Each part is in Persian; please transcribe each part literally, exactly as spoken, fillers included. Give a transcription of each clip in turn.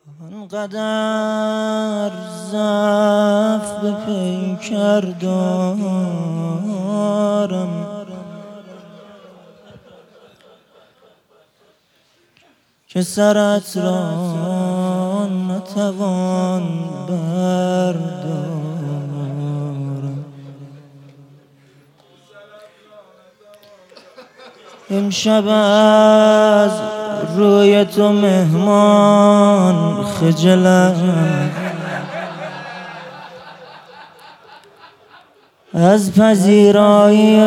آنقدر ضعف به پیکر دارم که سرت را نتوان بردارم. امشب از روی تو مهمان خجلم، از پذیرایی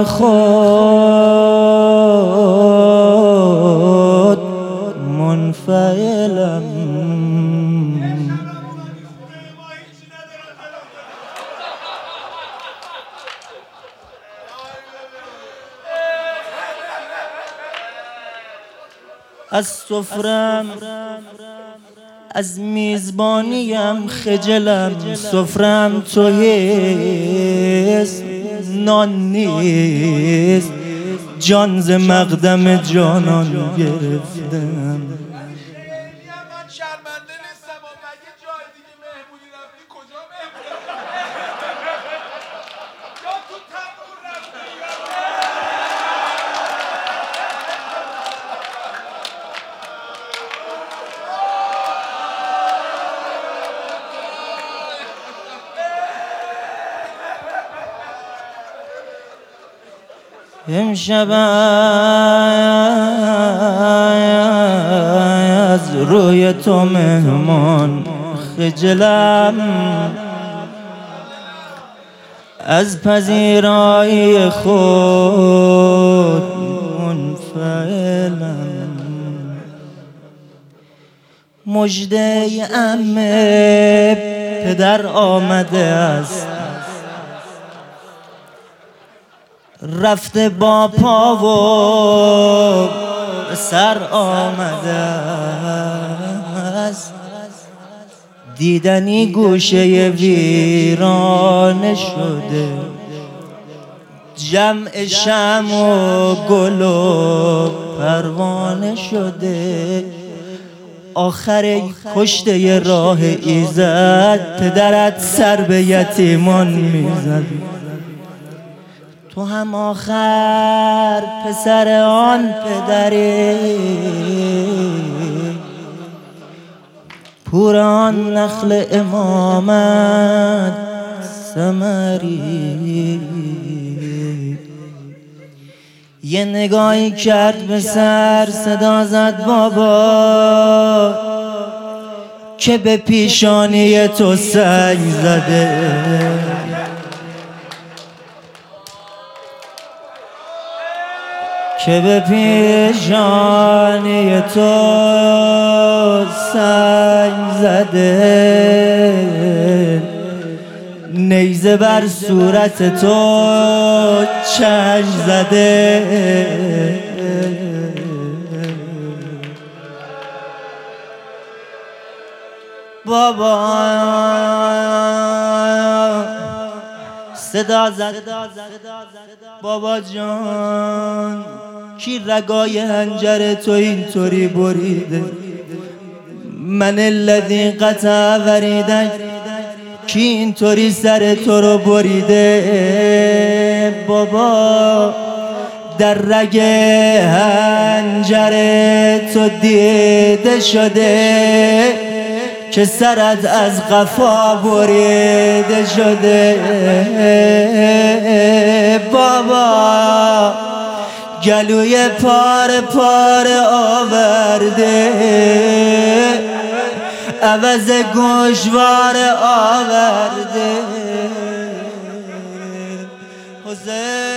خود منفعلم. از سفرم از میزبانیم خجلم، سفرم تویست نان نیست، جان ز مقدم جانان گرفتم. امشب از روی تو مهمان خجلم، از پذیرایی خود منفعلم. مژده عم پدر آمده است، رفته با پا و سر آمده است، دیدنی گوشه ویرانه شده، جمع شمع و گل و پروانه شده. آخر کشته راه ایزد، پدرت سر به یتیمان میزد، تو هم آخر پسر آن پدری، پور آن نخل امامت ثمری. یه نگاهی کرد به سر، صدا زد بابا که به پیشانی تو سنگ زده، که به پیشانی تو سنگ زده، نیزه بر صورت تو چنگ زده. بابا صدا زد بابا جان، کی رگای هنجر تو اینطوری بریده؟ من الذی قطع وریدک، کی اینطوری سر تو رو بریده؟ بابا در رگ هنجر تو دیده شده که سرت از قفا بریده شده. بابا گلوی پار پار آورده، عوض گوشوار آورده. حسین